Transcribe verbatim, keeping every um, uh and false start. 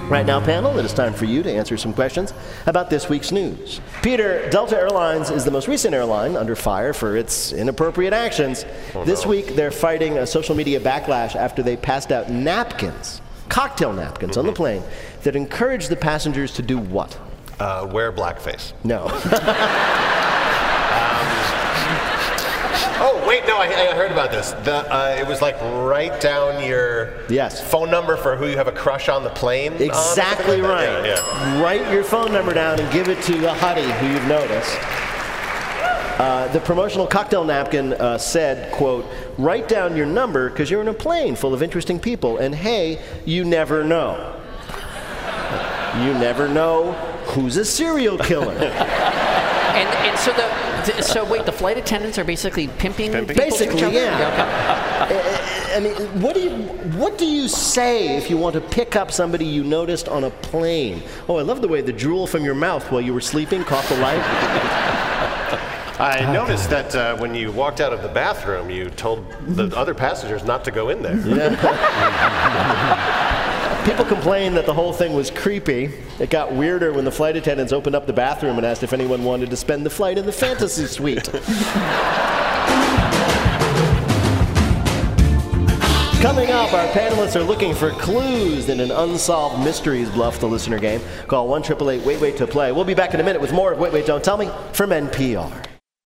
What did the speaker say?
Right now, panel, it is time for you to answer some questions about this week's news. Peter, Delta Airlines is the most recent airline under fire for its inappropriate actions. Oh, this no. week, they're fighting a social media backlash after they passed out napkins, cocktail napkins, mm-hmm. on the plane that encouraged the passengers to do what? Uh, wear blackface. No. Oh, wait, no, I, I heard about this. The, uh, it was like write down your yes. phone number for who you have a crush on the plane. Exactly on, right. Yeah, yeah. Write your phone number down and give it to a hottie who you've noticed. Uh, the promotional cocktail napkin uh, said, quote, write down your number because you're in a plane full of interesting people, and hey, you never know. You never know who's a serial killer. and, and so the so wait, the flight attendants are basically pimping, pimping? people Basically, to each other? yeah. Okay. I mean, what do you what do you say if you want to pick up somebody you noticed on a plane? Oh, I love the way the drool from your mouth while you were sleeping caught the light. I noticed that uh, when you walked out of the bathroom, you told the other passengers not to go in there. Yeah. People complained that the whole thing was creepy. It got weirder when the flight attendants opened up the bathroom and asked if anyone wanted to spend the flight in the fantasy suite. Coming up, our panelists are looking for clues in an Unsolved Mysteries Bluff the Listener game. Call one eight eight eight wait wait to play. We'll be back in a minute with more of Wait Wait Don't Tell Me from N P R.